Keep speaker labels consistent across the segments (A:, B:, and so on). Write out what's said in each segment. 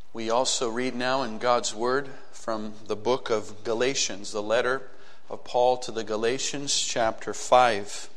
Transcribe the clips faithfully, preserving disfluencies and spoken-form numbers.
A: We also read now in God's Word from the book of Galatians, the letter of Paul to the Galatians, chapter five.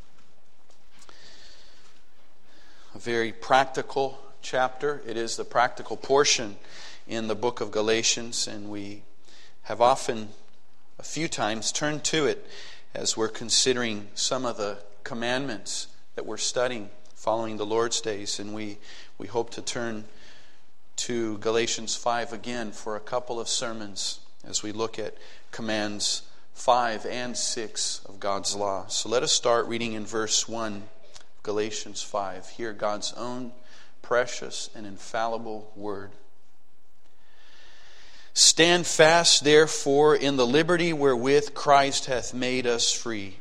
A: A very practical chapter. It is the practical portion in the book of Galatians, and we have often, a few times, turned to it as we're considering some of the commandments that we're studying following the Lord's days, and we, we hope to turn to Galatians five again for a couple of sermons as we look at commands five and six of God's law. So let us start reading in verse one, Galatians five. Hear God's own precious and infallible word. Stand fast, therefore, in the liberty wherewith Christ hath made us free,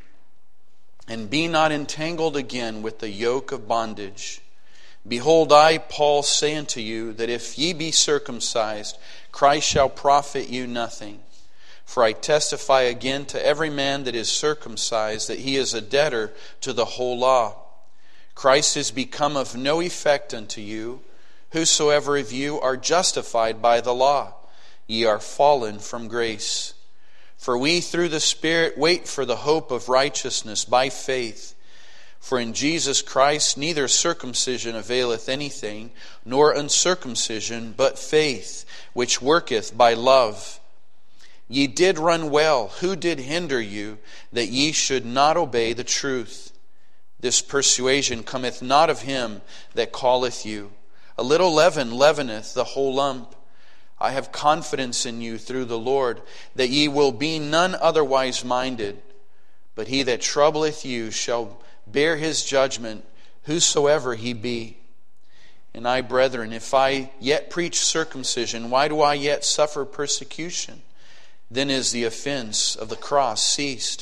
A: and be not entangled again with the yoke of bondage. Behold, I, Paul, say unto you, that if ye be circumcised, Christ shall profit you nothing. For I testify again to every man that is circumcised, that he is a debtor to the whole law. Christ is become of no effect unto you. Whosoever of you are justified by the law, ye are fallen from grace. For we through the Spirit wait for the hope of righteousness by faith. For in Jesus Christ neither circumcision availeth anything, nor uncircumcision, but faith, which worketh by love. Ye did run well. Who did hinder you, that ye should not obey the truth? This persuasion cometh not of him that calleth you. A little leaven leaveneth the whole lump. I have confidence in you through the Lord, that ye will be none otherwise minded. But he that troubleth you shall bear his judgment, whosoever he be. And I, brethren, if I yet preach circumcision, why do I yet suffer persecution? Then is the offense of the cross ceased.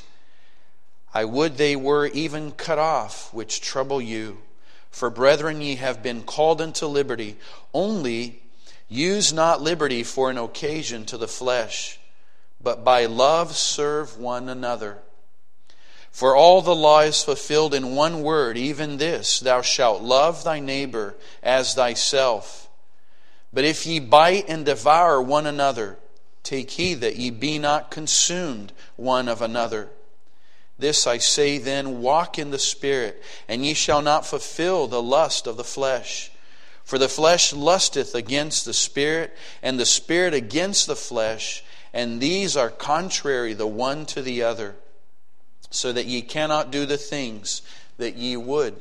A: I would they were even cut off, which trouble you. For, brethren, ye have been called unto liberty. Only use not liberty for an occasion to the flesh, but by love serve one another. For all the law is fulfilled in one word, even this, thou shalt love thy neighbor as thyself. But if ye bite and devour one another, take heed that ye be not consumed one of another. This I say then, walk in the Spirit, and ye shall not fulfill the lust of the flesh. For the flesh lusteth against the Spirit, and the Spirit against the flesh, and these are contrary the one to the other, so that ye cannot do the things that ye would.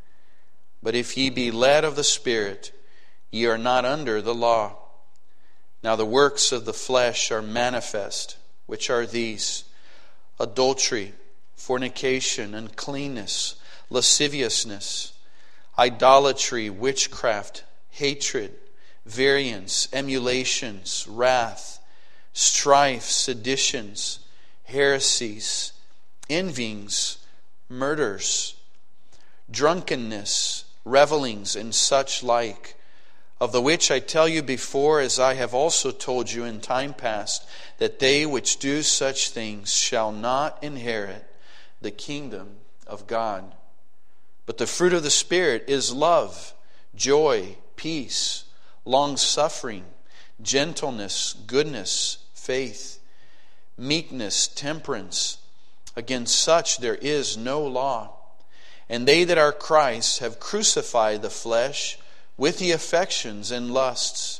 A: But if ye be led of the Spirit, ye are not under the law. Now the works of the flesh are manifest, which are these: adultery, fornication, uncleanness, lasciviousness, idolatry, witchcraft, hatred, variance, emulations, wrath, strife, seditions, heresies, envyings, murders, drunkenness, revellings, and such like, of the which I tell you before, as I have also told you in time past, that they which do such things shall not inherit the kingdom of God. But the fruit of the Spirit is love, joy, peace, long-suffering, gentleness, goodness, faith, meekness, temperance. Against such there is no law. And they that are Christ's have crucified the flesh with the affections and lusts.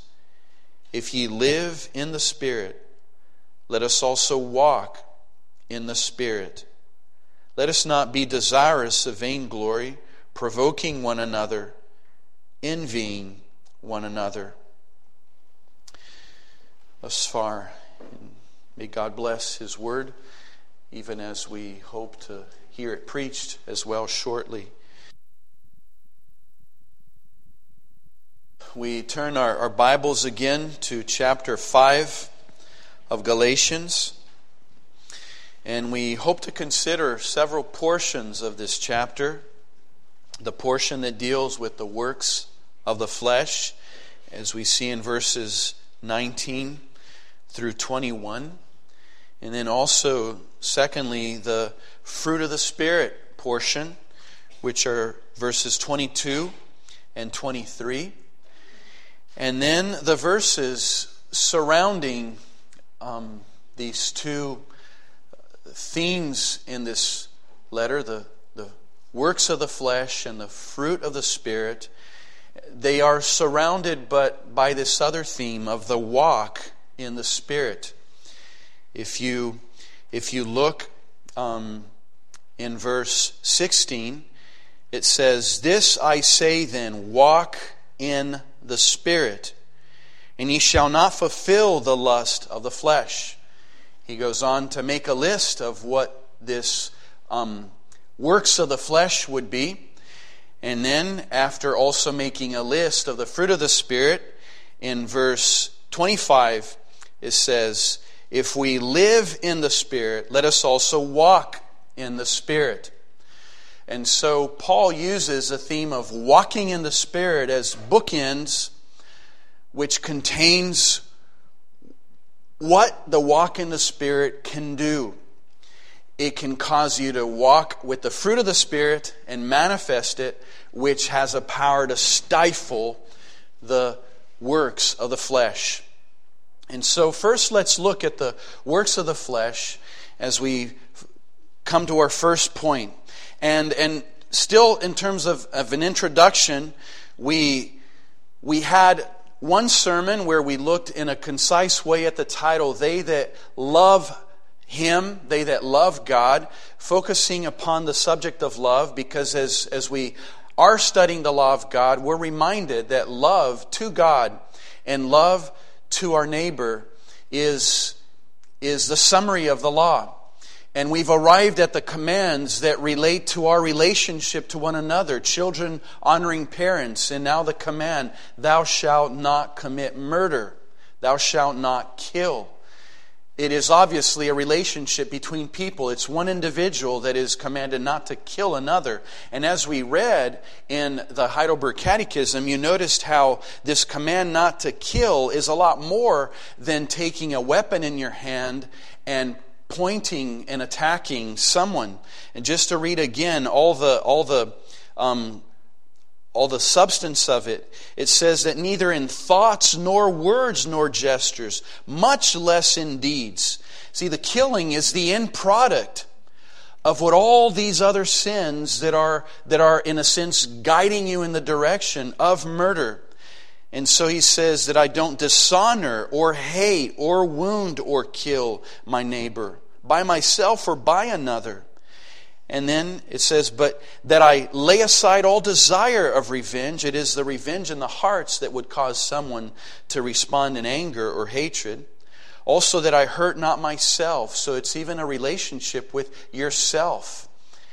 A: If ye live in the Spirit, let us also walk in the Spirit. Let us not be desirous of vainglory, provoking one another, envying one another. Thus far, may God bless His word, even as we hope to hear it preached as well shortly. We turn our, our Bibles again to chapter five of Galatians, and we hope to consider several portions of this chapter. The portion that deals with the works of the flesh, as we see in verses nineteen through twenty-one. And then also, secondly, the fruit of the Spirit portion, which are verses twenty-two and twenty-three. And then the verses surrounding um, these two themes in this letter, the, the works of the flesh and the fruit of the Spirit, they are surrounded but by this other theme of the walk in the Spirit. If you if you look um, in verse sixteen, it says, "This I say then, walk in the Spirit, and ye shall not fulfill the lust of the flesh." He goes on to make a list of what this um, works of the flesh would be. And then, after also making a list of the fruit of the Spirit, in verse twenty-five, it says, "If we live in the Spirit, let us also walk in the Spirit." And so Paul uses a theme of walking in the Spirit as bookends, which contains what the walk in the Spirit can do. It can cause you to walk with the fruit of the Spirit and manifest it, which has a power to stifle the works of the flesh. And so first let's look at the works of the flesh as we come to our first point. And and still in terms of, of an introduction, we we had one sermon where we looked in a concise way at the title, "They That Love Him," they that love God, focusing upon the subject of love, because as, as we are studying the law of God, we're reminded that love to God and love to our neighbor is, is the summary of the law. And we've arrived at the commands that relate to our relationship to one another, children honoring parents, and now the command, "Thou shalt not commit murder, thou shalt not kill." It is obviously a relationship between people. It's one individual that is commanded not to kill another. And as we read in the Heidelberg Catechism, you noticed how this command not to kill is a lot more than taking a weapon in your hand and pointing and attacking someone. And just to read again all the all the um, all the substance of it, it says that neither in thoughts nor words nor gestures, much less in deeds. See, the killing is the end product of what all these other sins that are that are in a sense guiding you in the direction of murder. And so he says that I don't dishonor or hate or wound or kill my neighbor, by myself or by another. And then it says, but that I lay aside all desire of revenge. It is the revenge in the hearts that would cause someone to respond in anger or hatred. Also that I hurt not myself. So it's even a relationship with yourself.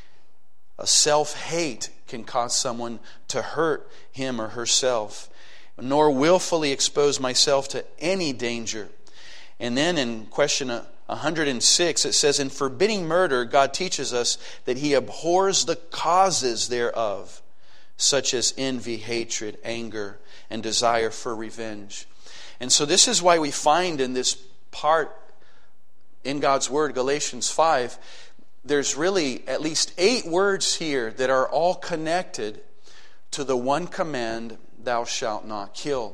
A: A self-hate can cause someone to hurt him or herself. Nor willfully expose myself to any danger. And then in question one hundred six, it says, in forbidding murder, God teaches us that He abhors the causes thereof, such as envy, hatred, anger, and desire for revenge. And so this is why we find in this part in God's Word, Galatians five, there's really at least eight words here that are all connected to the one command, thou shalt not kill.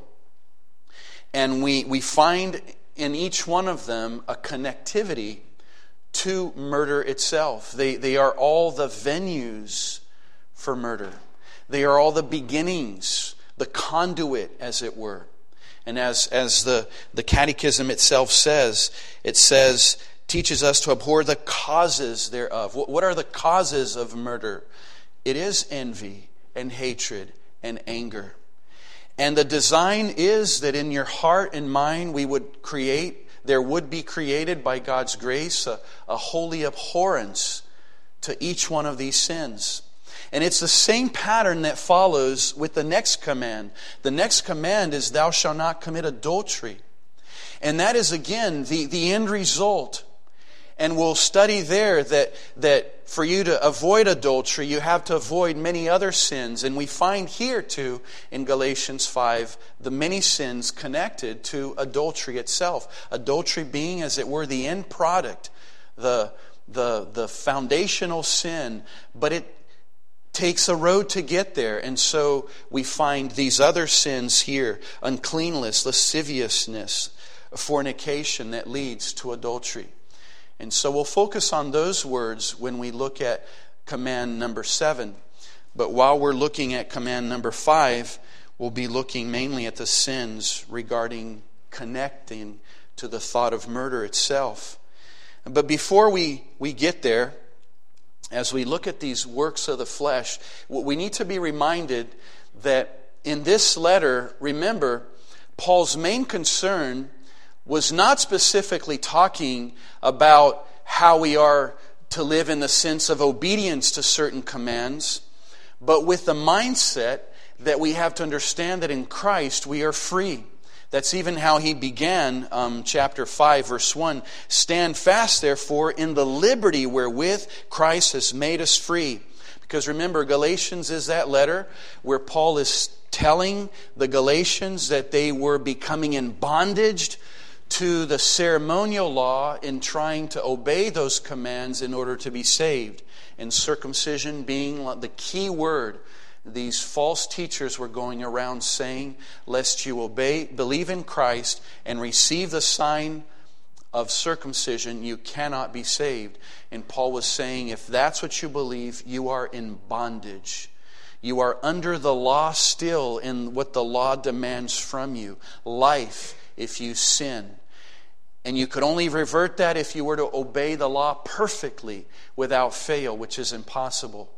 A: And we, we find in each one of them a connectivity to murder itself. They, they are all the venues for murder. They are all the beginnings, the conduit, as it were. And as, as the, the Catechism itself says, it says, teaches us to abhor the causes thereof. What, what are the causes of murder? It is envy and hatred and anger. And the design is that in your heart and mind we would create, there would be created by God's grace a, a holy abhorrence to each one of these sins. And it's the same pattern that follows with the next command. The next command is thou shalt not commit adultery. And that is again the, the end result. And we'll study there that, that for you to avoid adultery, you have to avoid many other sins. And we find here too, in Galatians five, the many sins connected to adultery itself. Adultery being, as it were, the end product, the, the, the foundational sin. But it takes a road to get there. And so we find these other sins here: uncleanness, lasciviousness, fornication that leads to adultery. And so we'll focus on those words when we look at command number seven. But while we're looking at command number five, we'll be looking mainly at the sins regarding connecting to the thought of murder itself. But before we, we get there, as we look at these works of the flesh, we need to be reminded that in this letter, remember, Paul's main concern was not specifically talking about how we are to live in the sense of obedience to certain commands, but with the mindset that we have to understand that in Christ we are free. That's even how he began um, chapter five, verse one. Stand fast, therefore, in the liberty wherewith Christ has made us free. Because remember, Galatians is that letter where Paul is telling the Galatians that they were becoming in bondage to the ceremonial law in trying to obey those commands in order to be saved. And circumcision being the key word. These false teachers were going around saying, lest you obey, believe in Christ and receive the sign of circumcision, you cannot be saved. And Paul was saying, if that's what you believe, you are in bondage. You are under the law still in what the law demands from you. Life if you sin. And you could only revert that if you were to obey the law perfectly without fail, which is impossible.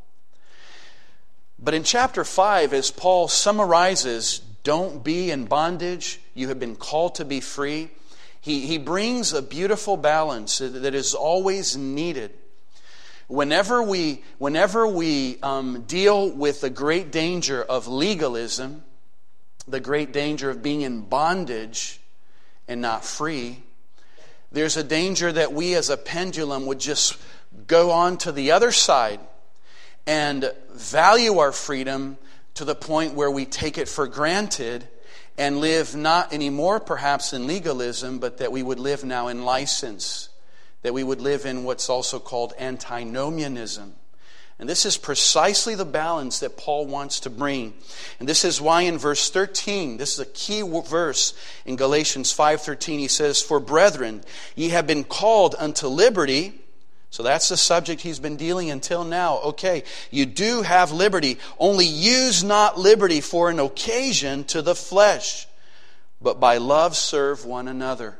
A: But in chapter five, as Paul summarizes, don't be in bondage, you have been called to be free, he, he brings a beautiful balance that is always needed. Whenever we, whenever we um, deal with the great danger of legalism, the great danger of being in bondage and not free, there's a danger that we as a pendulum would just go on to the other side and value our freedom to the point where we take it for granted and live not anymore perhaps in legalism, but that we would live now in license, that we would live in what's also called antinomianism. And this is precisely the balance that Paul wants to bring. And this is why in verse thirteen, this is a key verse in Galatians five thirteen, he says, for brethren, ye have been called unto liberty. So that's the subject he's been dealing until now. Okay, you do have liberty. Only use not liberty for an occasion to the flesh, but by love serve one another.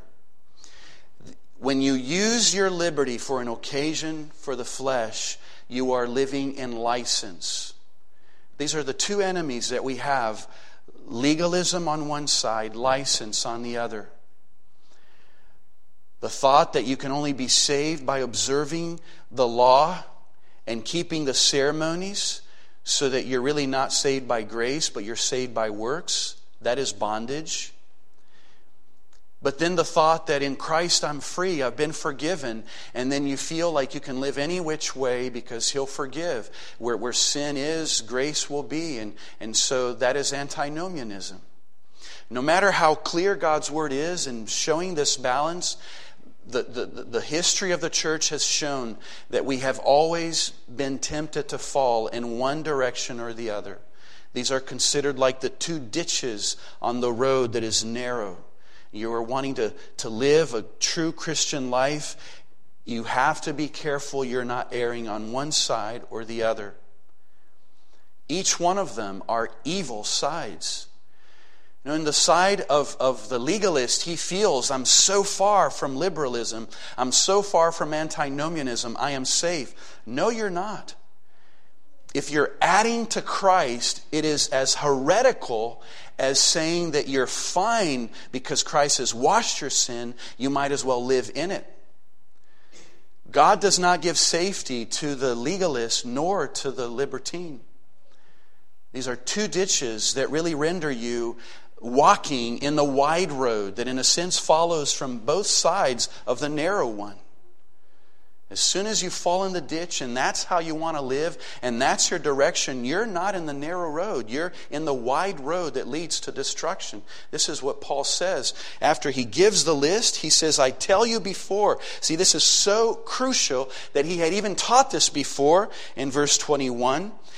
A: When you use your liberty for an occasion for the flesh, you are living in license. These are the two enemies that we have. Legalism on one side, license on the other. The thought that you can only be saved by observing the law and keeping the ceremonies so that you're really not saved by grace, but you're saved by works, that is bondage. But then the thought that in Christ I'm free, I've been forgiven, and then you feel like you can live any which way because He'll forgive. Where, where sin is, grace will be, and, and so that is antinomianism. No matter how clear God's Word is in showing this balance, The, the, the history of the church has shown that we have always been tempted to fall in one direction or the other. These are considered like the two ditches on the road that is narrow. You are wanting to, to live a true Christian life. You have to be careful you're not erring on one side or the other. Each one of them are evil sides. You know, in the side of, of the legalist, he feels, I'm so far from liberalism. I'm so far from antinomianism. I am safe. No, you're not. If you're adding to Christ, it is as heretical as saying that you're fine because Christ has washed your sin. You might as well live in it. God does not give safety to the legalist nor to the libertine. These are two ditches that really render you walking in the wide road that in a sense follows from both sides of the narrow one. As soon as you fall in the ditch and that's how you want to live and that's your direction, you're not in the narrow road. You're in the wide road that leads to destruction. This is what Paul says. After he gives the list, he says, I tell you before. See, this is so crucial that he had even taught this before in verse twenty-one.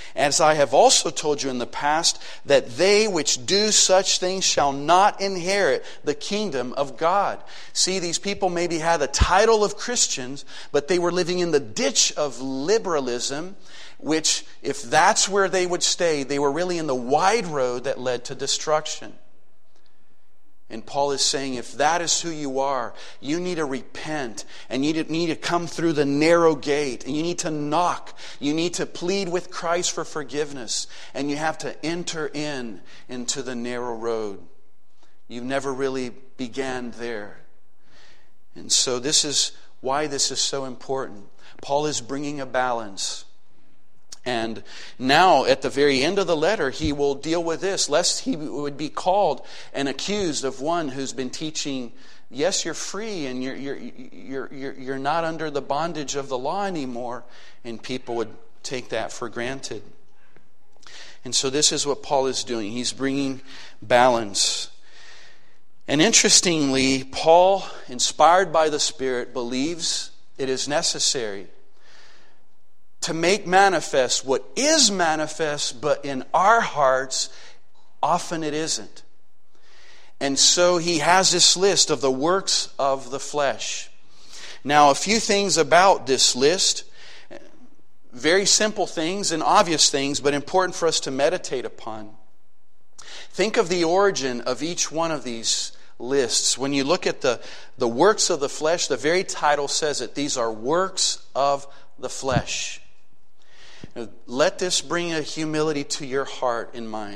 A: As I have also told you in the past, that they which do such things shall not inherit the kingdom of God. See, these people maybe had the title of Christians, but they were living in the ditch of liberalism, which, if that's where they would stay, they were really in the wide road that led to destruction. And Paul is saying, if that is who you are, you need to repent, and you need to come through the narrow gate, and you need to knock. You need to plead with Christ for forgiveness, and you have to enter in into the narrow road. You never really began there. And so this is why this is so important. Paul is bringing a balance. And now, at the very end of the letter, he will deal with this, lest he would be called and accused of one who's been teaching, yes, you're free and you're you're you're you're, you're not under the bondage of the law anymore, and people would take that for granted. And so this is what Paul is doing. He's bringing balance. And interestingly, Paul, inspired by the Spirit, believes it is necessary to make manifest what is manifest, but in our hearts, often it isn't. And so he has this list of the works of the flesh. Now, a few things about this list. Very simple things and obvious things, but important for us to meditate upon. Think of the origin of each one of these lists. When you look at the, the works of the flesh, the very title says it. These are works of the flesh. Let this bring a humility to your heart and mind.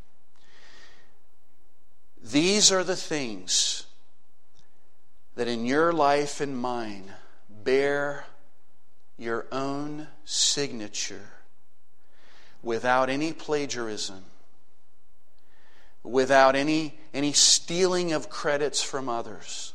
A: These are the things that in your life and mine bear your own signature without any plagiarism, without any, any stealing of credits from others.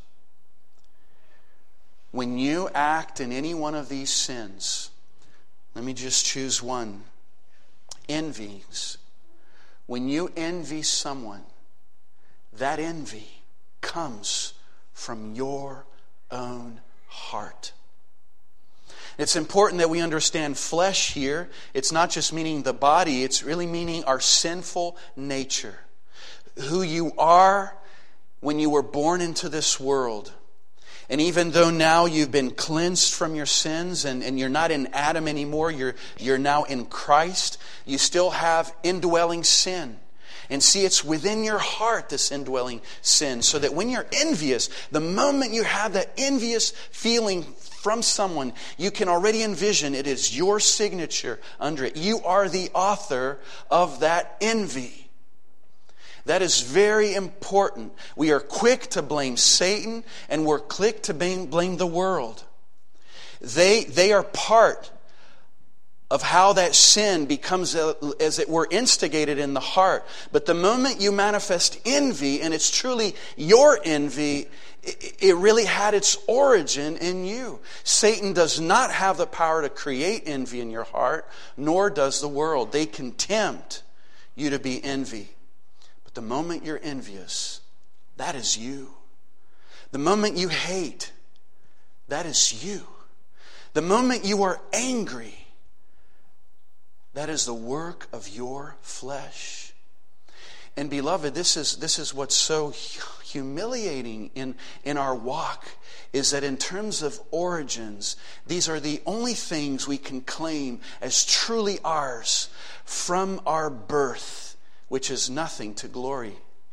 A: When you act in any one of these sins, let me just choose one. Envies. When you envy someone, that envy comes from your own heart. It's important that we understand flesh here. It's not just meaning the body, it's really meaning our sinful nature. Who you are when you were born into this world. And even though now you've been cleansed from your sins and, and you're not in Adam anymore, you're, you're now in Christ, you still have indwelling sin. And see, it's within your heart, this indwelling sin, so that when you're envious, the moment you have that envious feeling from someone, you can already envision it is your signature under it. You are the author of that envy. That is very important. We are quick to blame Satan, and we're quick to blame, blame the world. They, they are part of how that sin becomes, as it were, instigated in the heart. But the moment you manifest envy, and it's truly your envy, it, it really had its origin in you. Satan does not have the power to create envy in your heart, nor does the world. They can tempt you to be envy. The moment you're envious, that is you. The moment you hate, that is you. The moment you are angry, that is the work of your flesh. And beloved, this is this is what's so humiliating in, in our walk, is that in terms of origins, these are the only things we can claim as truly ours from our birth, which is nothing to glory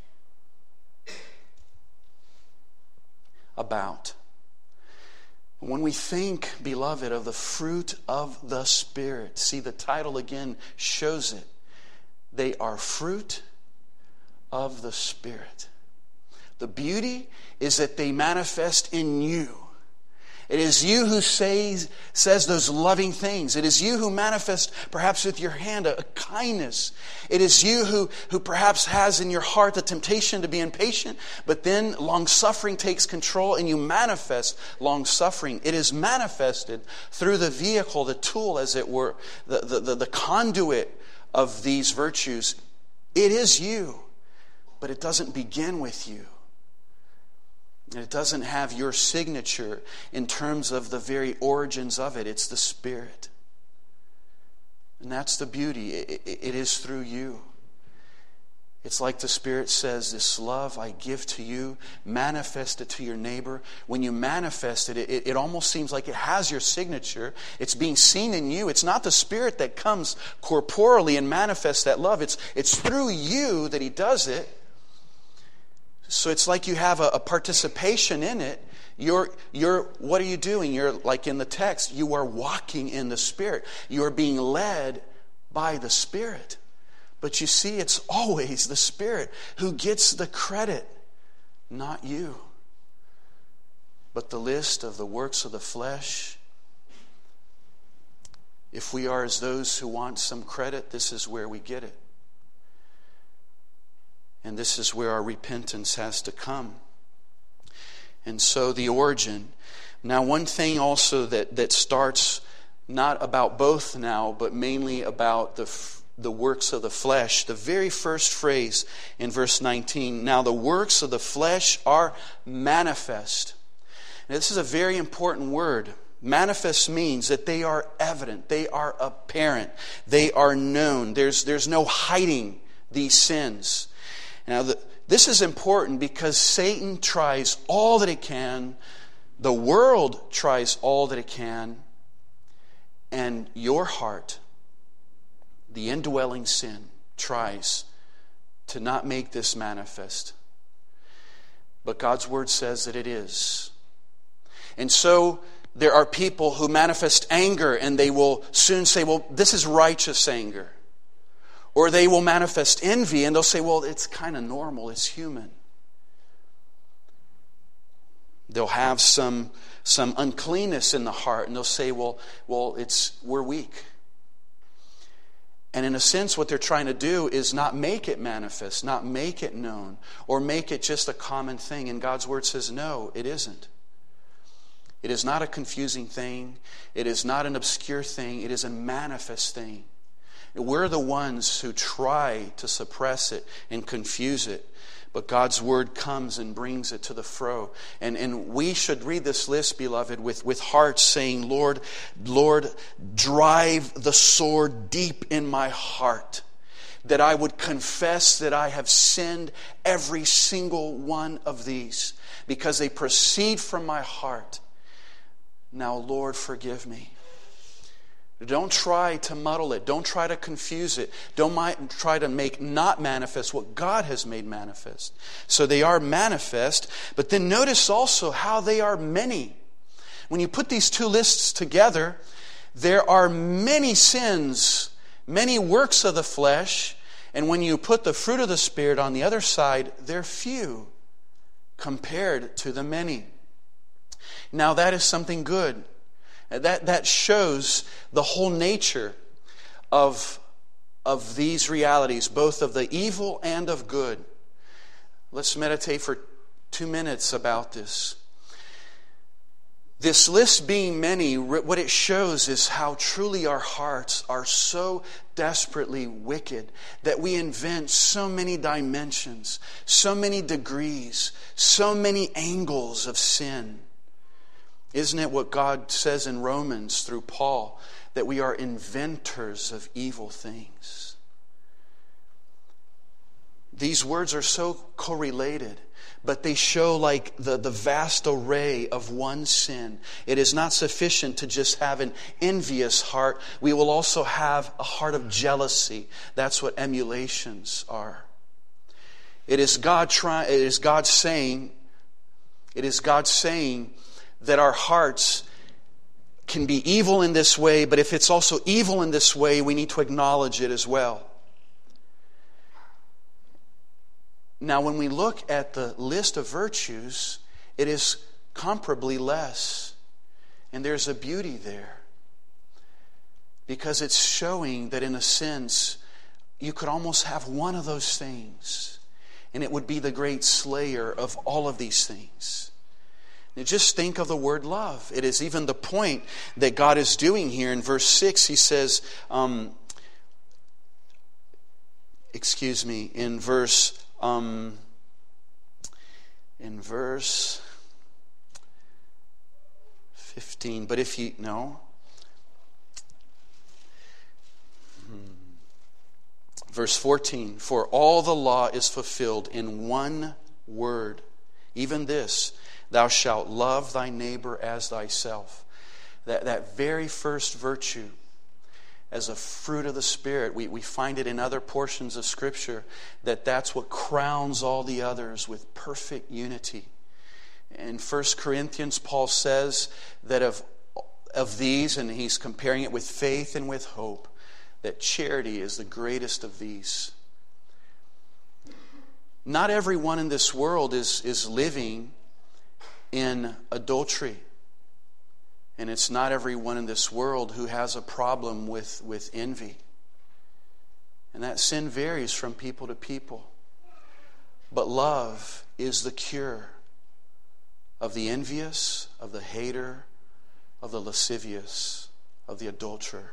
A: about. When we think, beloved, of the fruit of the Spirit, see, the title again shows it. They are fruit of the Spirit. The beauty is that they manifest in you. It is you who says, says those loving things. It is you who manifests, perhaps with your hand, a, a kindness. It is you who, who perhaps has in your heart the temptation to be impatient, but then long-suffering takes control and you manifest long-suffering. It is manifested through the vehicle, the tool, as it were, the, the, the, the conduit of these virtues. It is you, but it doesn't begin with you. It doesn't have your signature in terms of the very origins of it. It's the Spirit. And that's the beauty. It, it, it is through you. It's like the Spirit says, this love I give to you, manifest it to your neighbor. When you manifest it, it, it almost seems like it has your signature. It's being seen in you. It's not the Spirit that comes corporally and manifests that love. It's, it's through you that He does it. So it's like you have a, a participation in it. You're, you're, what are you doing? You're like in the text, you are walking in the Spirit. You are being led by the Spirit. But you see, it's always the Spirit who gets the credit, not you. But the list of the works of the flesh, if we are as those who want some credit, this is where we get it. And this is where our repentance has to come. And so the origin. Now, one thing also that, that starts not about both now, but mainly about the the works of the flesh. The very first phrase in verse nineteen, now the works of the flesh are manifest. Now, this is a very important word. Manifest means that they are evident, they are apparent, they are known. There's, there's no hiding these sins. Now, the, this is important because Satan tries all that it can, the world tries all that it can, and your heart, the indwelling sin, tries to not make this manifest. But God's Word says that it is. And so there are people who manifest anger and they will soon say, well, this is righteous anger. Or they will manifest envy and they'll say, well, it's kind of normal, it's human. They'll have some, some uncleanness in the heart and they'll say, well, well, it's we're weak. And in a sense, what they're trying to do is not make it manifest, not make it known, or make it just a common thing. And God's Word says, no, it isn't. It is not a confusing thing. It is not an obscure thing. It is a manifest thing. We're the ones who try to suppress it and confuse it. But God's Word comes and brings it to the fro. And, and we should read this list, beloved, with, with hearts saying, Lord, Lord, drive the sword deep in my heart, that I would confess that I have sinned every single one of these, because they proceed from my heart. Now, Lord, forgive me. Don't try to muddle it. Don't try to confuse it. Don't try to make not manifest what God has made manifest. So they are manifest, but then notice also how they are many. When you put these two lists together, there are many sins, many works of the flesh, and when you put the fruit of the Spirit on the other side, they're few compared to the many. Now that is something good. That, that shows the whole nature of, of these realities, both of the evil and of good. Let's meditate for two minutes about this. This list being many, what it shows is how truly our hearts are so desperately wicked that we invent so many dimensions, so many degrees, so many angles of sin. Isn't it what God says in Romans through Paul, that we are inventors of evil things? These words are so correlated, but they show like the, the vast array of one sin. It is not sufficient to just have an envious heart. We will also have a heart of jealousy. That's what emulations are. It is God trying. It is God saying. It is God saying that our hearts can be evil in this way, but if it's also evil in this way, we need to acknowledge it as well. Now, when we look at the list of virtues, it is comparably less. And there's a beauty there. Because it's showing that in a sense, you could almost have one of those things. And it would be the great slayer of all of these things. Now just think of the word love. It is even the point that God is doing here. In verse six, He says, um, excuse me, in verse, um, in verse fifteen, but if you, no. Verse fourteen, for all the law is fulfilled in one word, even this, thou shalt love thy neighbor as thyself. That, that very first virtue as a fruit of the Spirit, we, we find it in other portions of Scripture, that that's what crowns all the others with perfect unity. In First Corinthians, Paul says that of, of these, and he's comparing it with faith and with hope, that charity is the greatest of these. Not everyone in this world is, is living in adultery. And it's not everyone in this world who has a problem with, with envy. And that sin varies from people to people. But love is the cure of the envious, of the hater, of the lascivious, of the adulterer.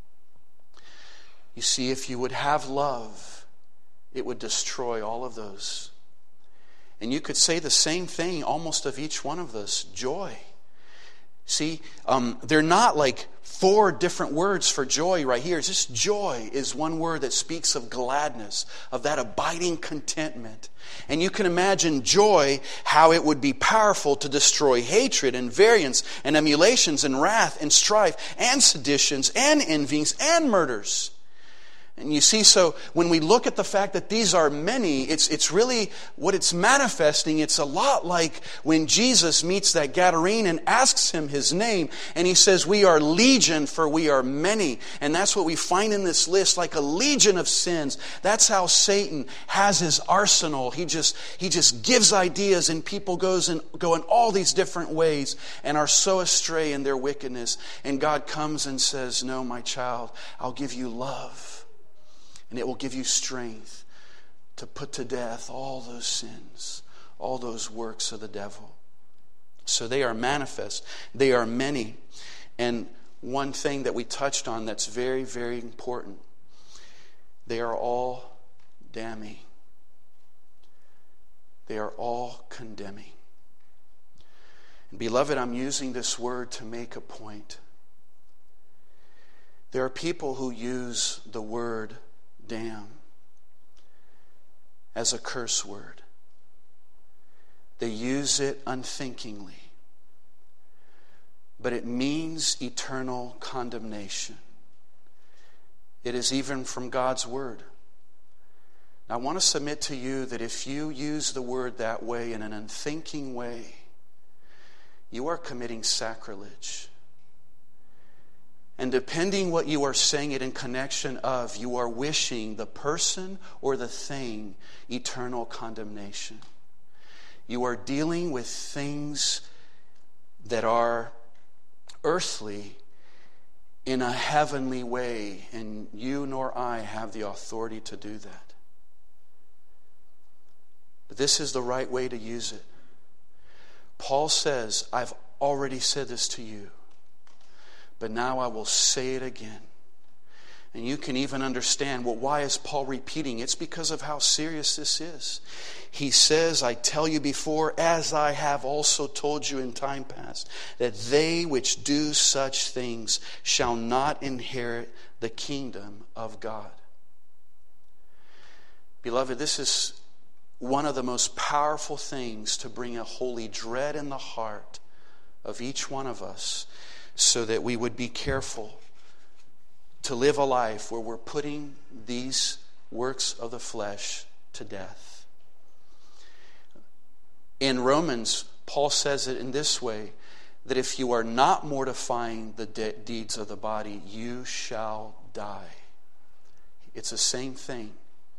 A: You see, if you would have love, it would destroy all of those. And you could say the same thing almost of each one of us. Joy. See, um, they're not like four different words for joy right here. It's just joy is one word that speaks of gladness, of that abiding contentment. And you can imagine joy, how it would be powerful to destroy hatred and variance and emulations and wrath and strife and seditions and envyings and murders. And you see, so when we look at the fact that these are many, it's it's really what it's manifesting. It's a lot like when Jesus meets that Gadarene and asks him his name. And he says, we are legion, for we are many. And that's what we find in this list, like a legion of sins. That's how Satan has his arsenal. He just he just gives ideas, and people goes and go in all these different ways and are so astray in their wickedness. And God comes and says, no, my child, I'll give you love. And it will give you strength to put to death all those sins, all those works of the devil. So they are manifest. They are many. And one thing that we touched on that's very, very important, they are all damning. They are all condemning. And beloved, I'm using this word to make a point. There are people who use the word damn as a curse word. They use it unthinkingly. But it means eternal condemnation. It is even from God's word. Now, I want to submit to you that if you use the word that way, in an unthinking way, you are committing sacrilege. And depending what you are saying it in connection of, you are wishing the person or the thing eternal condemnation. You are dealing with things that are earthly in a heavenly way, and you nor I have the authority to do that. But this is the right way to use it. Paul says, I've already said this to you, but now I will say it again. And you can even understand, well, why is Paul repeating? It's because of how serious this is. He says, I tell you before, as I have also told you in time past, that they which do such things shall not inherit the kingdom of God. Beloved, this is one of the most powerful things to bring a holy dread in the heart of each one of us, so that we would be careful to live a life where we're putting these works of the flesh to death. In Romans, Paul says it in this way, that if you are not mortifying the de- deeds of the body, you shall die. It's the same thing.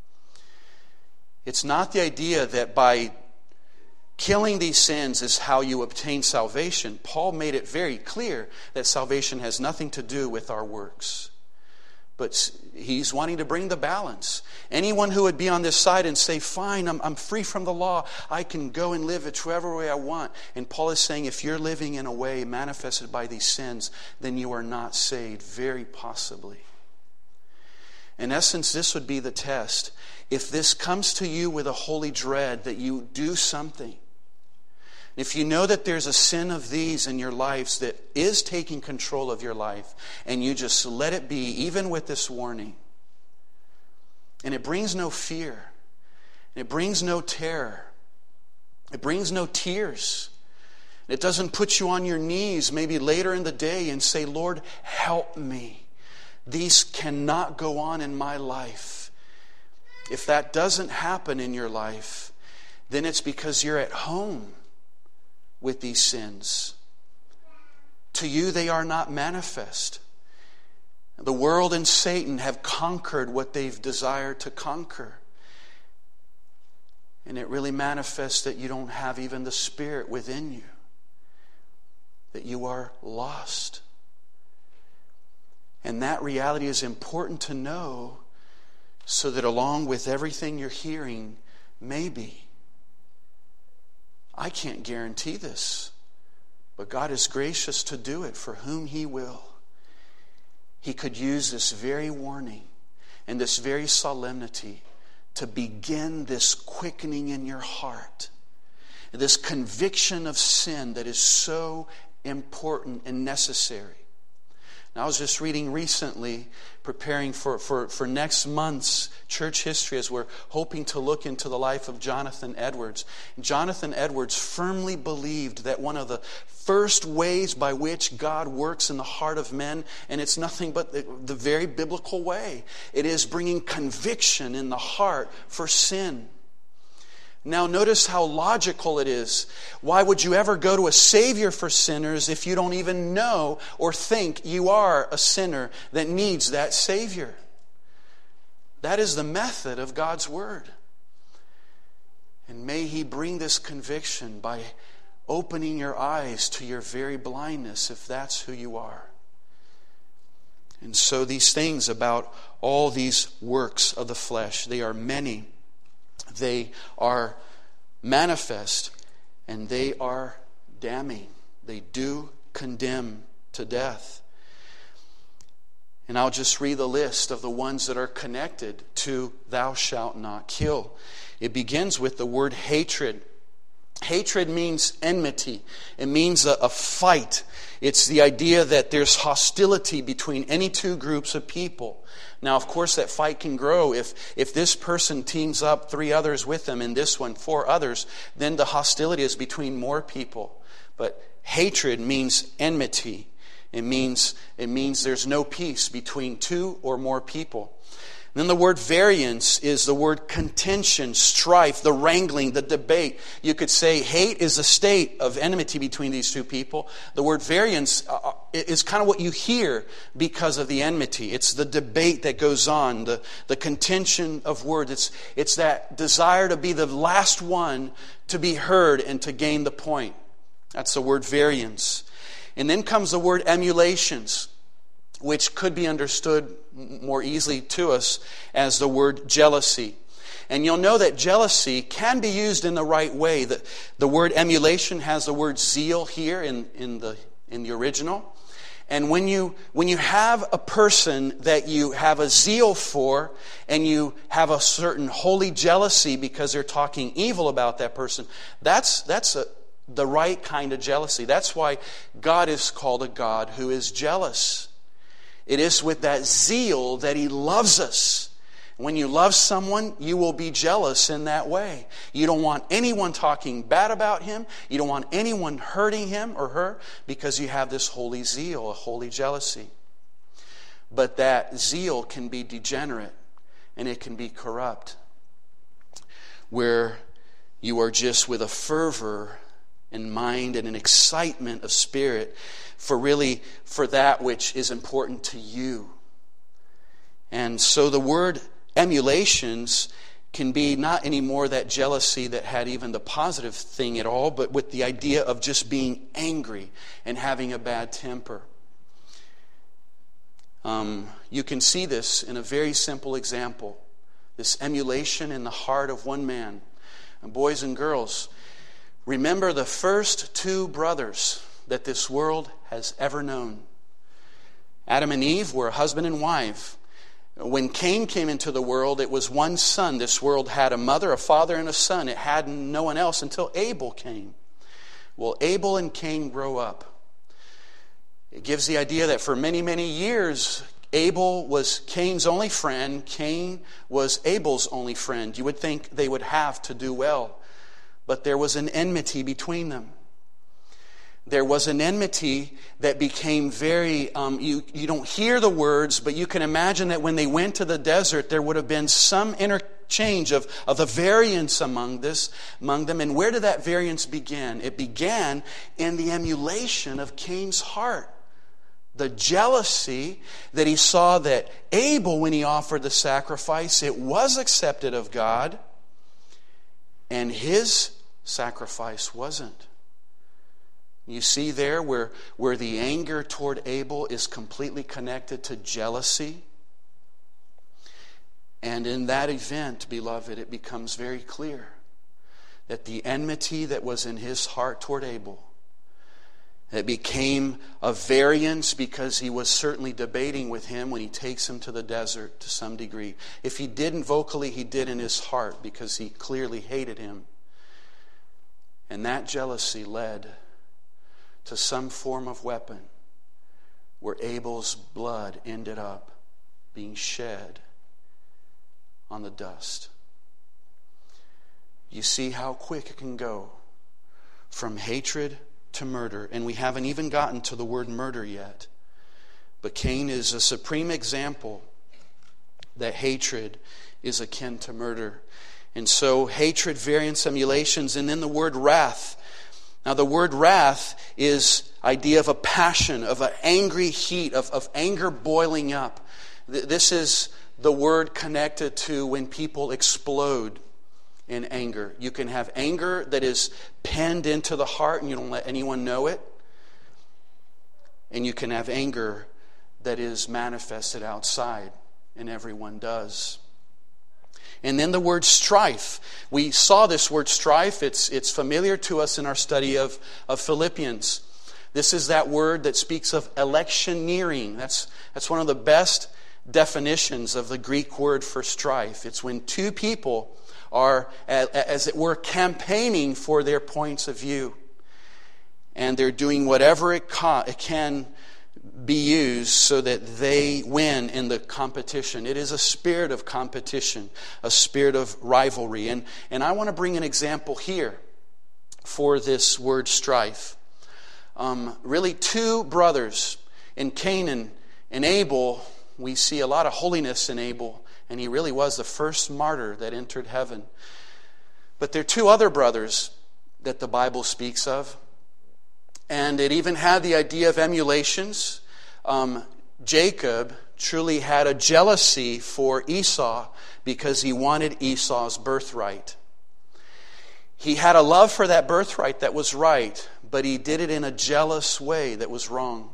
A: It's not the idea that by killing these sins is how you obtain salvation. Paul made it very clear that salvation has nothing to do with our works. But he's wanting to bring the balance. Anyone who would be on this side and say, fine, I'm, I'm free from the law. I can go and live whichever way I want. And Paul is saying, if you're living in a way manifested by these sins, then you are not saved, very possibly. In essence, this would be the test. If this comes to you with a holy dread that you do something, if you know that there's a sin of these in your lives that is taking control of your life, and you just let it be, even with this warning, And it brings no fear. It brings no terror. It brings no tears. It doesn't put you on your knees maybe later in the day and say, Lord, help me. These cannot go on in my life. If that doesn't happen in your life, then it's because you're at home with these sins. To you, they are not manifest. The world and Satan have conquered what they've desired to conquer. And it really manifests that you don't have even the Spirit within you. That you are lost. And that reality is important to know so that along with everything you're hearing, maybe, I can't guarantee this, but God is gracious to do it for whom He will. He could use this very warning and this very solemnity to begin this quickening in your heart, this conviction of sin that is so important and necessary. Now, I was just reading recently, preparing for, for, for next month's church history as we're hoping to look into the life of Jonathan Edwards. Jonathan Edwards firmly believed that one of the first ways by which God works in the heart of men, and it's nothing but the, the very biblical way, it is bringing conviction in the heart for sin. Now notice how logical it is. Why would you ever go to a Savior for sinners if you don't even know or think you are a sinner that needs that Savior? That is the method of God's Word. And may He bring this conviction by opening your eyes to your very blindness if that's who you are. And so these things about all these works of the flesh, they are many. They are manifest and they are damning. They do condemn to death. And I'll just read the list of the ones that are connected to thou shalt not kill. It begins with the word hatred. Hatred means enmity. It means a, a fight. It's the idea that there's hostility between any two groups of people. Now, of course, that fight can grow. If if this person teams up three others with them and this one four others, then the hostility is between more people. But hatred means enmity. It means it means there's no peace between two or more people. And then the word variance is the word contention, strife, the wrangling, the debate. You could say hate is a state of enmity between these two people. The word variance is kind of what you hear because of the enmity. It's the debate that goes on, the, the contention of words. It's, it's that desire to be the last one to be heard and to gain the point. That's the word variance. And then comes the word emulations, which could be understood more easily to us as the word jealousy. And you'll know that jealousy can be used in the right way. The, the word emulation has the word zeal here in, in the in the original. And when you when you have a person that you have a zeal for and you have a certain holy jealousy because they're talking evil about that person, that's that's a, the right kind of jealousy. That's why God is called a God who is jealous. It is with that zeal that He loves us. When you love someone, you will be jealous in that way. You don't want anyone talking bad about him. You don't want anyone hurting him or her because you have this holy zeal, a holy jealousy. But that zeal can be degenerate and it can be corrupt, where you are just with a fervor in mind and an excitement of spirit for really, for that which is important to you. And so the word emulations can be not anymore that jealousy that had even the positive thing at all, but with the idea of just being angry and having a bad temper. Um, you can see this in a very simple example. This emulation in the heart of one man. And boys and girls, remember the first two brothers that this world has ever known. Adam and Eve were husband and wife. When Cain came into the world, it was one son. This world had a mother, a father, and a son. It had no one else until Abel came. Well, Abel and Cain grow up. It gives the idea that for many, many years, Abel was Cain's only friend. Cain was Abel's only friend. You would think they would have to do well. But there was an enmity between them. There was an enmity that became very, um, you, you don't hear the words, but you can imagine that when they went to the desert, there would have been some interchange of, of the variance among this, among them. And where did that variance begin? It began in the emulation of Cain's heart. The jealousy that he saw that Abel, when he offered the sacrifice, it was accepted of God, and his sacrifice wasn't. You see there where, where the anger toward Abel is completely connected to jealousy. And in that event, beloved, it becomes very clear that the enmity that was in his heart toward Abel, it became a variance because he was certainly debating with him when he takes him to the desert to some degree. If he didn't vocally, he did in his heart because he clearly hated him. And that jealousy led to some form of weapon where Abel's blood ended up being shed on the dust. You see how quick it can go from hatred to murder. And we haven't even gotten to the word murder yet. But Cain is a supreme example that hatred is akin to murder. And so hatred, variance, emulations, and then the word wrath. Now the word wrath is idea of a passion, of an angry heat, of, of anger boiling up. This is the word connected to when people explode in anger. You can have anger that is penned into the heart and you don't let anyone know it. And you can have anger that is manifested outside and everyone does. And then the word strife. We saw this word strife. It's, it's familiar to us in our study of, of Philippians. This is that word that speaks of electioneering. That's, that's one of the best definitions of the Greek word for strife. It's when two people are, as it were, campaigning for their points of view. And they're doing whatever it, ca- it can be used so that they win in the competition. It is a spirit of competition, a spirit of rivalry. And, and I want to bring an example here for this word strife. Um, really two brothers in Canaan and Abel. We see a lot of holiness in Abel, and he really was the first martyr that entered heaven. But there are two other brothers that the Bible speaks of. And it even had the idea of emulations. Um, Jacob truly had a jealousy for Esau because he wanted Esau's birthright. He had a love for that birthright that was right, but he did it in a jealous way that was wrong.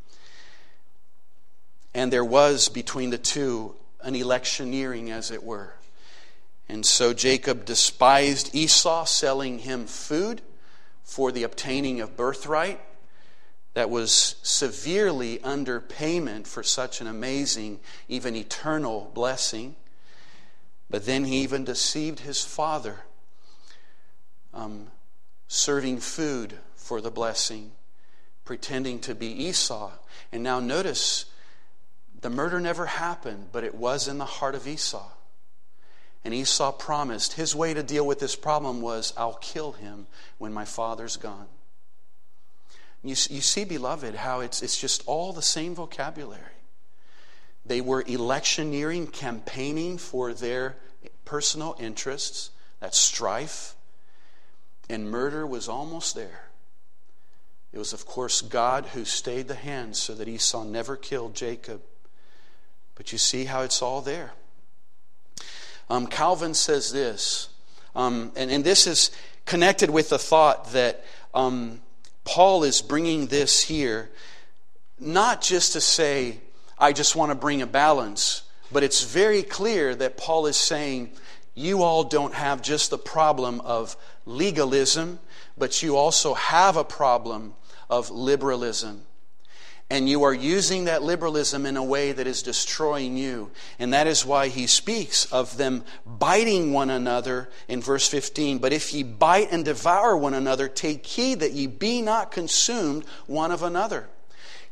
A: And there was between the two an electioneering, as it were. And so Jacob despised Esau, selling him food for the obtaining of birthright. That was severely underpayment for such an amazing, even eternal blessing. But then he even deceived his father, um, serving food for the blessing, pretending to be Esau. And now notice, the murder never happened, but it was in the heart of Esau. And Esau promised his way to deal with this problem was, I'll kill him when my father's gone. You, you see, beloved, how it's, it's just all the same vocabulary. They were electioneering, campaigning for their personal interests. That's strife. And murder was almost there. It was, of course, God who stayed the hand so that Esau never killed Jacob. But you see how it's all there. Um, Calvin says this, um, and, and this is connected with the thought that um, Paul is bringing this here, not just to say, I just want to bring a balance, but it's very clear that Paul is saying, you all don't have just the problem of legalism, but you also have a problem of liberalism. And you are using that liberalism in a way that is destroying you. And that is why he speaks of them biting one another in verse fifteen. But if ye bite and devour one another, take heed that ye be not consumed one of another.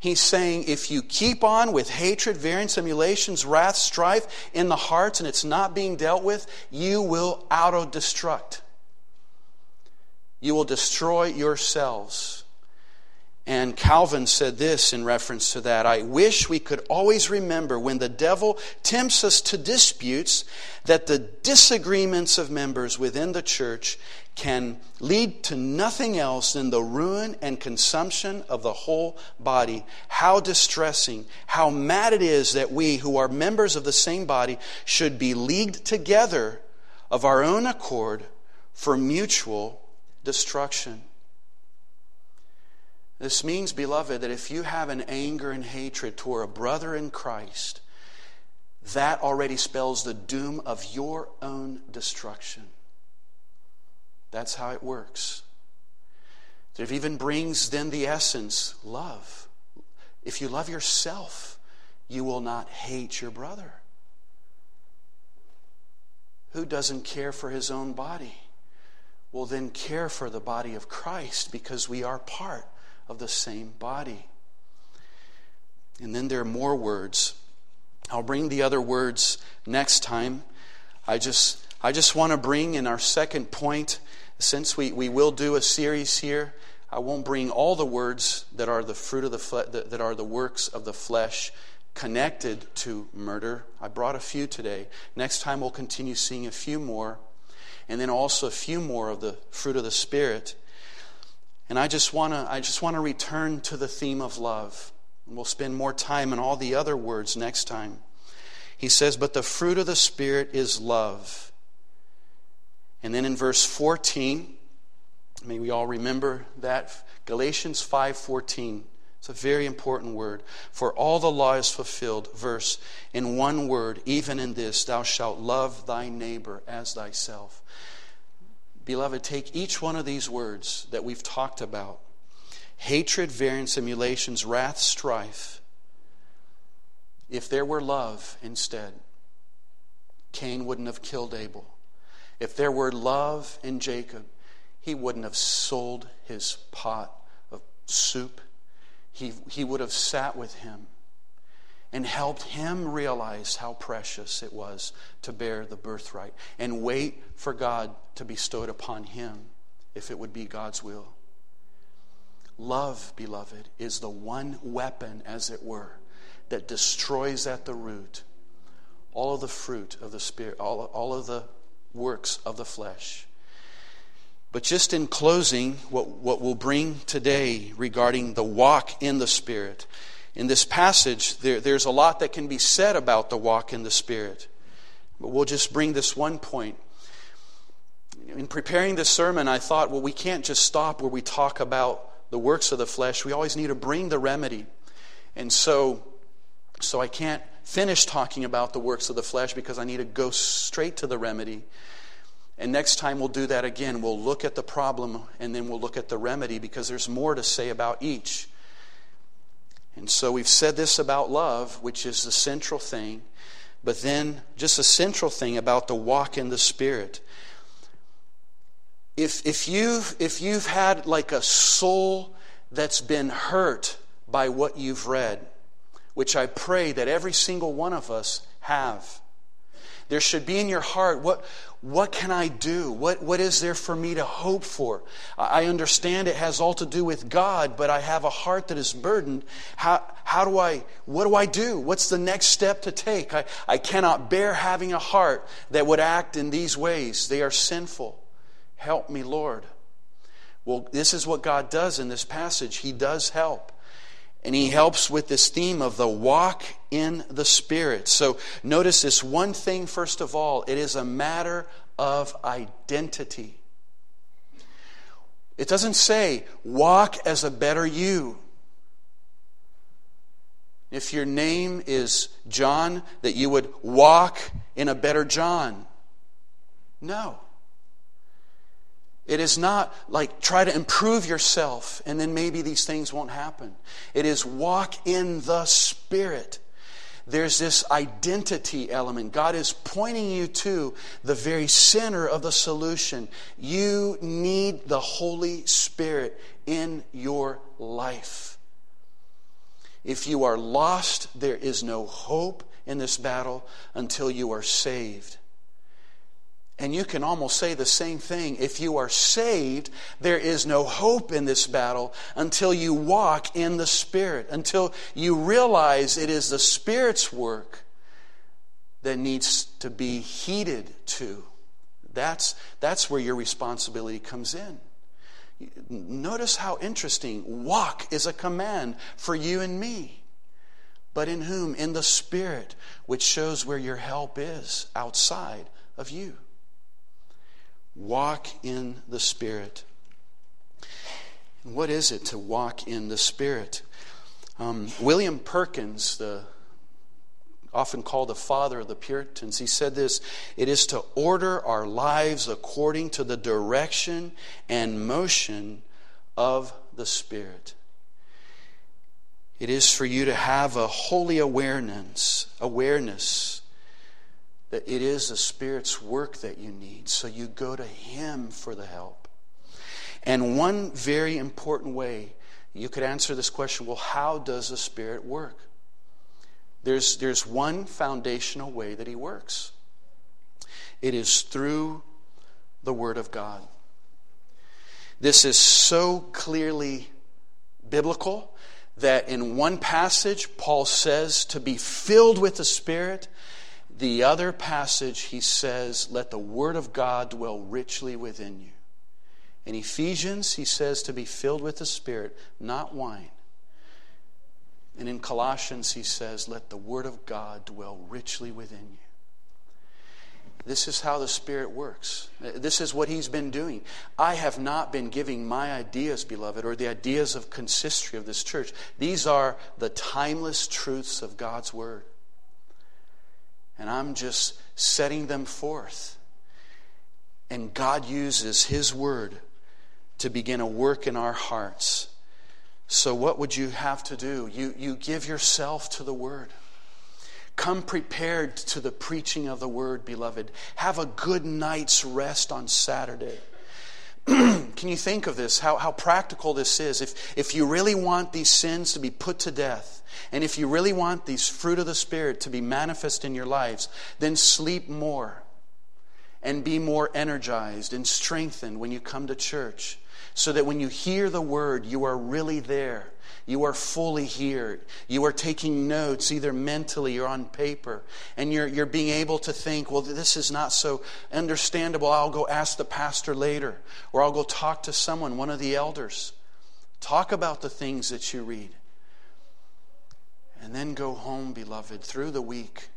A: He's saying if you keep on with hatred, variance, emulations, wrath, strife in the hearts, and it's not being dealt with, you will auto-destruct. You will destroy yourselves. And Calvin said this in reference to that: I wish we could always remember when the devil tempts us to disputes that the disagreements of members within the church can lead to nothing else than the ruin and consumption of the whole body. How distressing, how mad it is that we who are members of the same body should be leagued together of our own accord for mutual destruction. This means, beloved, that if you have an anger and hatred toward a brother in Christ, that already spells the doom of your own destruction. That's how it works. It even brings then the essence, love. If you love yourself, you will not hate your brother. Who doesn't care for his own body will then care for the body of Christ, because we are part of the same body. And then there are more words. I'll bring the other words next time. I just I just want to bring in our second point, since we, we will do a series here, I won't bring all the words that are the fruit of the fle- that, that are the works of the flesh connected to murder. I brought a few today. Next time we'll continue seeing a few more, and then also a few more of the fruit of the Spirit. And I just want to I just want to return to the theme of love. And we'll spend more time on all the other words next time. He says, but the fruit of the Spirit is love. And then in verse fourteen, may we all remember that, Galatians five fourteen. It's a very important word. For all the law is fulfilled, verse, in one word, even in this, thou shalt love thy neighbor as thyself. Beloved, take each one of these words that we've talked about: hatred, variance, emulations, wrath, strife. If there were love instead, Cain wouldn't have killed Abel. If there were love in Jacob, he wouldn't have sold his pot of soup. He, he would have sat with him and helped him realize how precious it was to bear the birthright and wait for God to bestow it upon him if it would be God's will. Love, beloved, is the one weapon, as it were, that destroys at the root all of the fruit of the Spirit, all, all of the works of the flesh. But just in closing, what, what we'll bring today regarding the walk in the Spirit. In this passage, there, there's a lot that can be said about the walk in the Spirit. But we'll just bring this one point. In preparing this sermon, I thought, well, we can't just stop where we talk about the works of the flesh. We always need to bring the remedy. And so, so I can't finish talking about the works of the flesh because I need to go straight to the remedy. And next time we'll do that again. We'll look at the problem and then we'll look at the remedy, because there's more to say about each. And so we've said this about love, which is the central thing, but then just a central thing about the walk in the Spirit. If if you've if you've had like a soul that's been hurt by what you've read, which I pray that every single one of us have, there should be in your heart, what what can I do? What what is there for me to hope for? I understand it has all to do with God, but I have a heart that is burdened. How how do I what do I do? What's the next step to take? I, I cannot bear having a heart that would act in these ways. They are sinful. Help me, Lord. Well, this is what God does in this passage. He does help. And He helps with this theme of the walk in the Spirit. So notice this one thing first of all. It is a matter of identity. It doesn't say, walk as a better you. If your name is John, that you would walk in a better John. No. It is not like try to improve yourself and then maybe these things won't happen. It is walk in the Spirit. There's this identity element. God is pointing you to the very center of the solution. You need the Holy Spirit in your life. If you are lost, there is no hope in this battle until you are saved. And you can almost say the same thing. If you are saved, there is no hope in this battle until you walk in the Spirit, until you realize it is the Spirit's work that needs to be heeded to. That's, that's where your responsibility comes in. Notice how interesting. Walk is a command for you and me. But in whom? In the Spirit, which shows where your help is outside of you. Walk in the Spirit. What is it to walk in the Spirit? Um, William Perkins, the often called the father of the Puritans, he said this: it is to order our lives according to the direction and motion of the Spirit. It is for you to have a holy awareness, awareness that it is the Spirit's work that you need. So you go to Him for the help. And one very important way you could answer this question, well, how does the Spirit work? There's, there's one foundational way that He works. It is through the Word of God. This is so clearly biblical that in one passage, Paul says to be filled with the Spirit. The other passage, he says, let the Word of God dwell richly within you. In Ephesians, he says to be filled with the Spirit, not wine. And in Colossians, he says, let the Word of God dwell richly within you. This is how the Spirit works. This is what He's been doing. I have not been giving my ideas, beloved, or the ideas of consistory of this church. These are the timeless truths of God's Word. And I'm just setting them forth. And God uses His Word to begin a work in our hearts. So what would you have to do? You, you give yourself to the Word. Come prepared to the preaching of the Word, beloved. Have a good night's rest on Saturday. Can you think of this, how, how practical this is? If, if you really want these sins to be put to death, and if you really want these fruit of the Spirit to be manifest in your lives, then sleep more and be more energized and strengthened when you come to church, so that when you hear the Word, you are really there. You are fully here. You are taking notes, either mentally or on paper. And you're, you're being able to think, well, this is not so understandable. I'll go ask the pastor later. Or I'll go talk to someone, one of the elders. Talk about the things that you read. And then go home, beloved, through the week.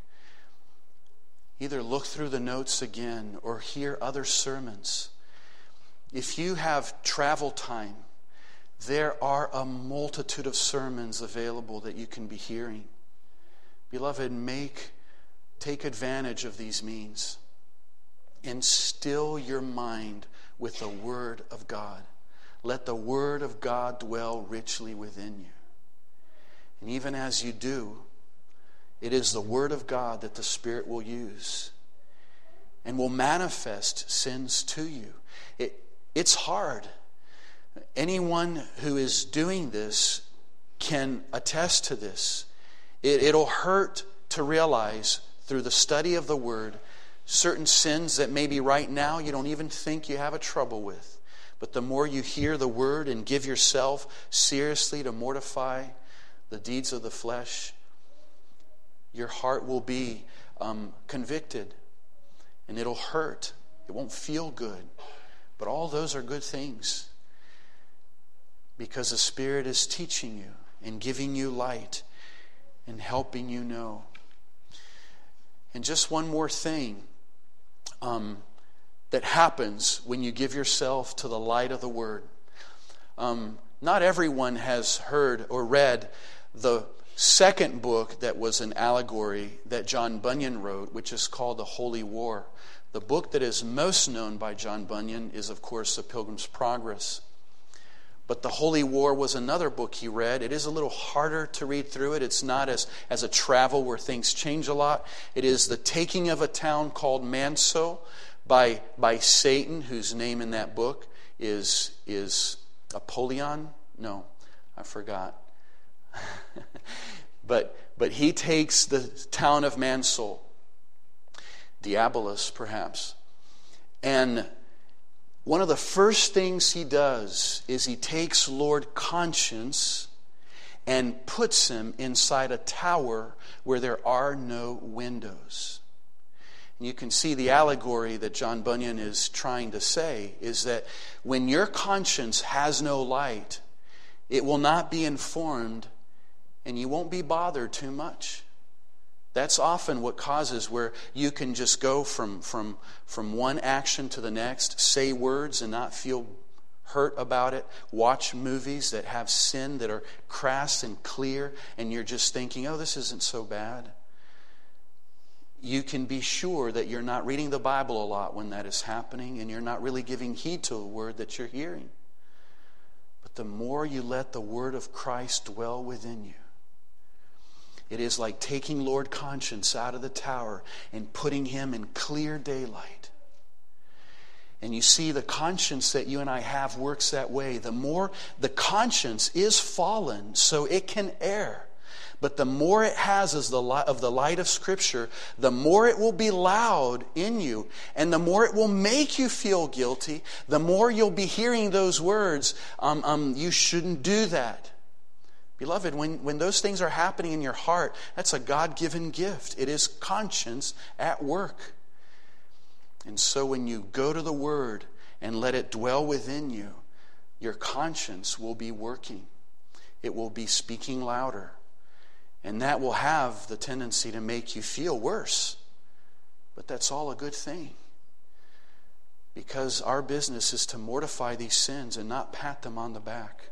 A: Either look through the notes again or hear other sermons. If you have travel time, there are a multitude of sermons available that you can be hearing. Beloved, make, take advantage of these means. And still your mind with the Word of God. Let the Word of God dwell richly within you. And even as you do, it is the Word of God that the Spirit will use and will manifest sins to you. It, it's hard. Anyone who is doing this can attest to this. It, it'll hurt to realize through the study of the Word certain sins that maybe right now you don't even think you have a trouble with. But the more you hear the Word and give yourself seriously to mortify the deeds of the flesh, your heart will be um, convicted. And it'll hurt. It won't feel good. But all those are good things. Because the Spirit is teaching you and giving you light and helping you know. And just one more thing um, that happens when you give yourself to the light of the Word. Um, not everyone has heard or read the second book that was an allegory that John Bunyan wrote, which is called The Holy War. The book that is most known by John Bunyan is, of course, The Pilgrim's Progress. But The Holy War was another book he read. It is a little harder to read through it. It's not as, as a travel where things change a lot. It is The Taking of a Town Called Manso by, by Satan, whose name in that book is, is Apollyon. No, I forgot. but but he takes the town of Mansoul, Diabolus perhaps, and one of the first things he does is he takes Lord Conscience and puts him inside a tower where there are no windows. And you can see the allegory that John Bunyan is trying to say is that when your conscience has no light, it will not be informed and you won't be bothered too much. That's often what causes where you can just go from, from, from one action to the next, say words and not feel hurt about it, watch movies that have sin that are crass and clear, and you're just thinking, oh, this isn't so bad. You can be sure that you're not reading the Bible a lot when that is happening, and you're not really giving heed to a word that you're hearing. But the more you let the word of Christ dwell within you, it is like taking Lord Conscience out of the tower and putting him in clear daylight. And you see, the conscience that you and I have works that way. The more the conscience is fallen, so it can err. But the more it has as the light of the light of Scripture, the more it will be loud in you. And the more it will make you feel guilty, the more you'll be hearing those words, um, um, you shouldn't do that. Beloved, when, when those things are happening in your heart, that's a God-given gift. It is conscience at work. And so when you go to the Word and let it dwell within you, your conscience will be working. It will be speaking louder. And that will have the tendency to make you feel worse. But that's all a good thing. Because our business is to mortify these sins and not pat them on the back.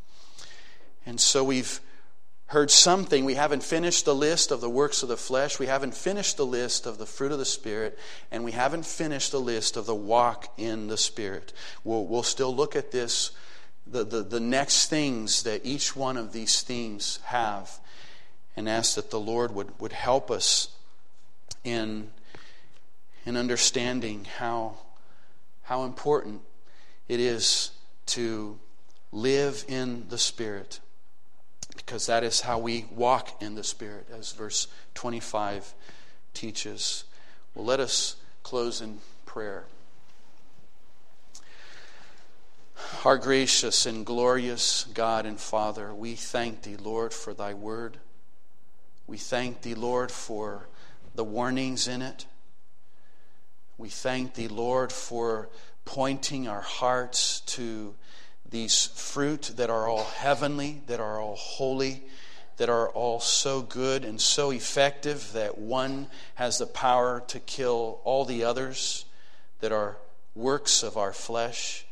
A: And so we've heard something. We haven't finished the list of the works of the flesh. We haven't finished the list of the fruit of the Spirit. And we haven't finished the list of the walk in the Spirit. We'll, we'll still look at this, the, the, the next things that each one of these themes have, and ask that the Lord would, would help us in, in understanding how, how important it is to live in the Spirit. Because that is how we walk in the Spirit, as verse twenty-five teaches. Well, let us close in prayer. Our gracious and glorious God and Father, we thank Thee, Lord, for Thy word. We thank Thee, Lord, for the warnings in it. We thank Thee, Lord, for pointing our hearts to these fruit that are all heavenly, that are all holy, that are all so good and so effective that one has the power to kill all the others that are works of our flesh.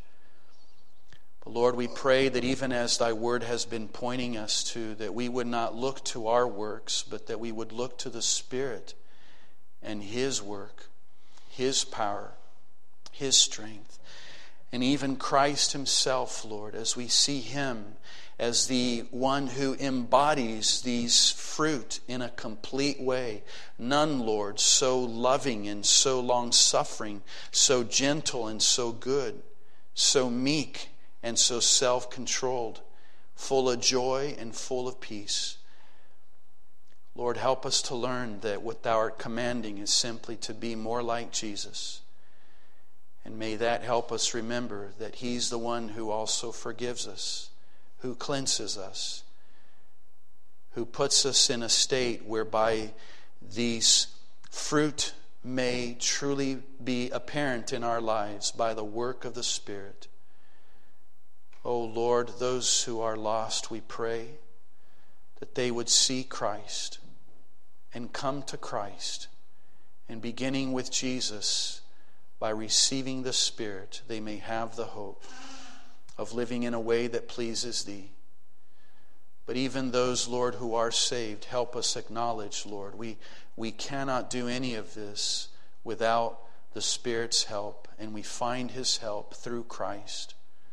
A: But Lord, we pray that even as Thy word has been pointing us to, that we would not look to our works, but that we would look to the Spirit and His work, His power, His strength. And even Christ Himself, Lord, as we see Him as the one who embodies these fruit in a complete way. None, Lord, so loving and so long-suffering, so gentle and so good, so meek and so self-controlled, full of joy and full of peace. Lord, help us to learn that what Thou art commanding is simply to be more like Jesus. And may that help us remember that He's the one who also forgives us, who cleanses us, who puts us in a state whereby these fruit may truly be apparent in our lives by the work of the Spirit. Oh Lord, those who are lost, we pray that they would see Christ and come to Christ, and beginning with Jesus, by receiving the Spirit, they may have the hope of living in a way that pleases Thee. But even those, Lord, who are saved, help us acknowledge, Lord, we, we cannot do any of this without the Spirit's help, and we find His help through Christ.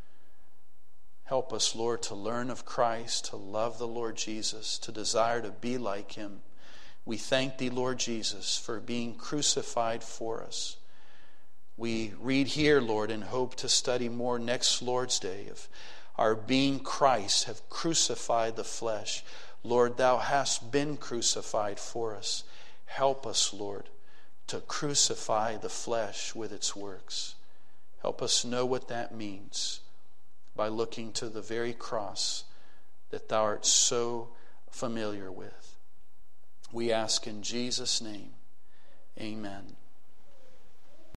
A: Help us, Lord, to learn of Christ, to love the Lord Jesus, to desire to be like Him. We thank Thee, Lord Jesus, for being crucified for us. We read here, Lord, and hope to study more next Lord's Day of our being Christ, have crucified the flesh. Lord, thou hast been crucified for us. Help us, Lord, to crucify the flesh with its works. Help us know what that means by looking to the very cross that thou art so familiar with. We ask in Jesus' name, amen.